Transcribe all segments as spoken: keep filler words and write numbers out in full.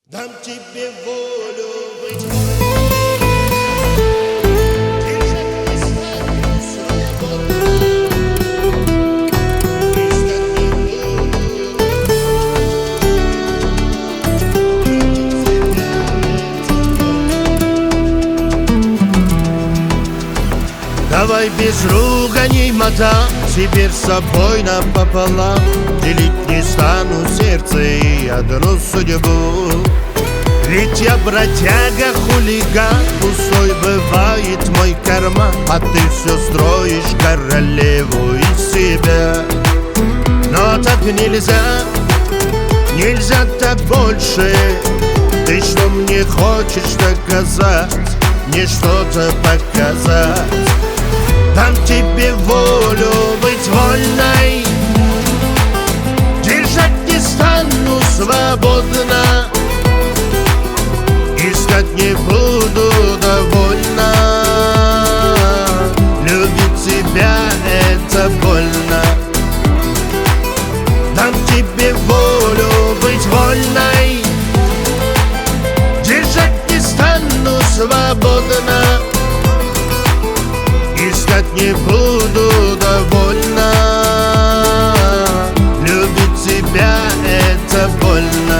Дам тебе волю быть. Давай без руганий, мадам, теперь с собой напополам. Делить не стану сердце и одну судьбу. Ведь я бродяга, хулиган, пустой бывает мой карман, а ты все строишь королеву из себя. Но так нельзя, нельзя так больше. Ты что мне хочешь доказать, мне что-то показать? Дам тебе волю быть вольной, держать не стану свободно, искать не буду довольно. Любить тебя это больно. Дам тебе волю быть вольной, держать не стану свободно, искать не буду довольно. Любить тебя это больно.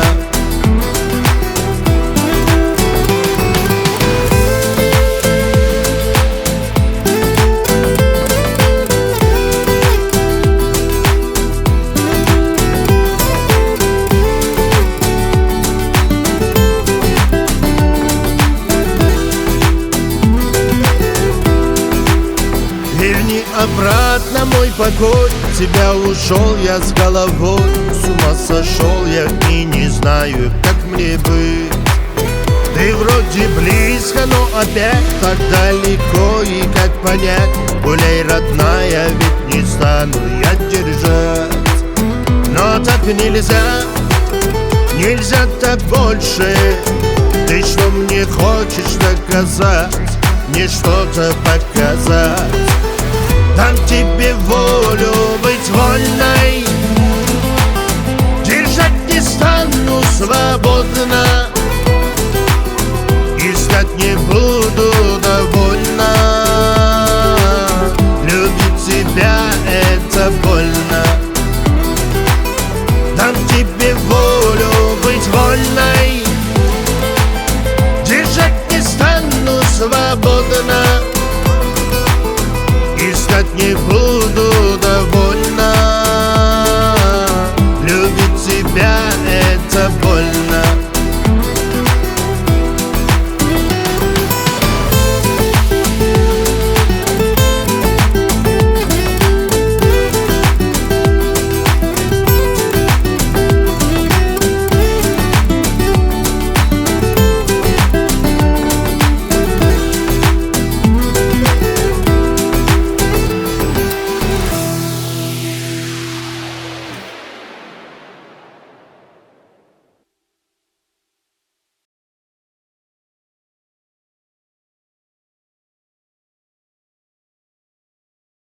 Верни обратно мой покой, тебя ушел я с головой. С ума сошел я и не знаю, как мне быть. Ты вроде близко, но опять так далеко. И как понять, гуляй, родная, ведь не стану я держать. Но так нельзя, нельзя так больше. Ты что мне хочешь доказать, мне что-то показать? Дам тебе волю быть вольной, держать не стану свободно,